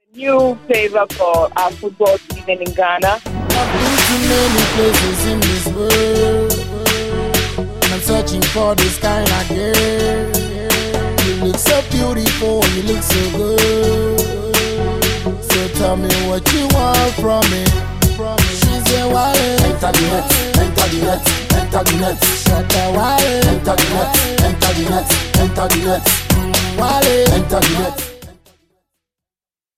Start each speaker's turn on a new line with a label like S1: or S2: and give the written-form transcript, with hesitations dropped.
S1: new flavor for our football season in Ghana.
S2: I've been to many places in this world, and I'm searching for this kind of girl. You look so beautiful, you look so good. So tell me what you want from me. She said, Wale, enter the net, enter the net, enter the net. Shut up, Wale, enter the net, enter the net, enter the net. Wale, enter the net.